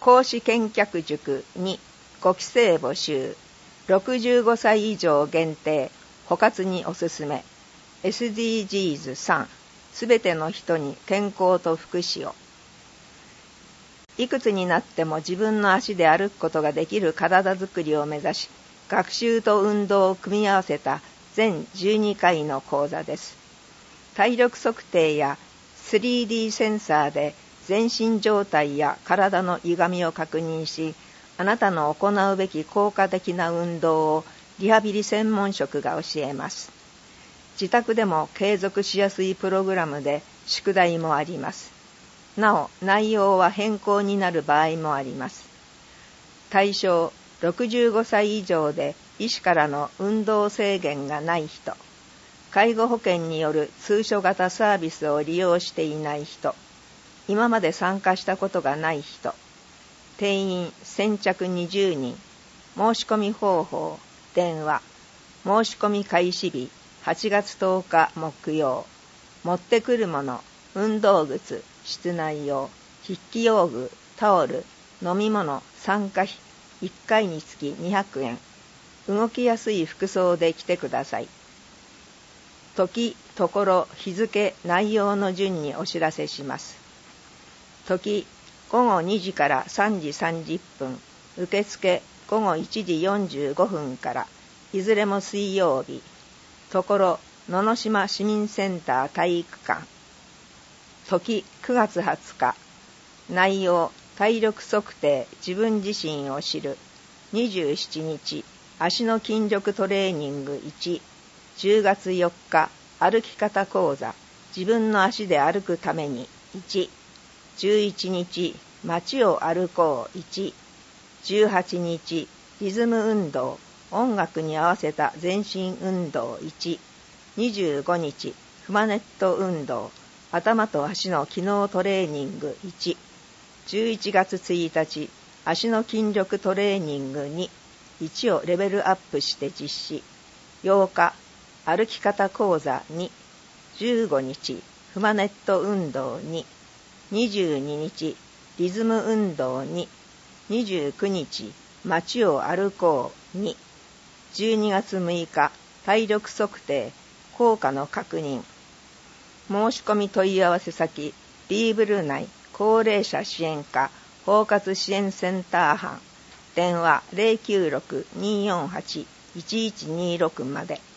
講師見客塾2、5期生募集、65歳以上限定、補活におすすめ、SDGs3、すべての人に健康と福祉を。いくつになっても自分の足で歩くことができる体づくりを目指し、学習と運動を組み合わせた全12回の講座です。体力測定や 3D センサーで全身状態や体の歪みを確認し、あなたの行うべき効果的な運動をリハビリ専門職が教えます。自宅でも継続しやすいプログラムで宿題もあります。なお、内容は変更になる場合もあります。対象、65歳以上で医師からの運動制限がない人、介護保険による通所型サービスを利用していない人、今まで参加したことがない人、定員先着20人、申し込み方法、電話、申し込み開始日、8月10日木曜、持ってくるもの、運動靴、室内用、筆記用具、タオル、飲み物、参加費、1回につき200円。動きやすい服装で来てください。時、ところ、日付、内容の順にお知らせします。時、午後2時から3時30分、受付、午後1時45分から、いずれも水曜日。ところ、野々島市民センター体育館。時、9月20日。内容、体力測定、自分自身を知る。27日、足の筋力トレーニング1。10月4日、歩き方講座、自分の足で歩くために1。11日、街を歩こう1。18日、リズム運動、音楽に合わせた全身運動1。25日、フマネット運動、頭と足の機能トレーニング1。11月1日、足の筋力トレーニング2。1をレベルアップして実施。8日、歩き方講座2。15日、フマネット運動2。22日、リズム運動2。29日、街を歩こう2。12月6日、体力測定、効果の確認。申し込み問い合わせ先、ビーブル内高齢者支援課包括支援センター班、電話 096-248-1126 まで。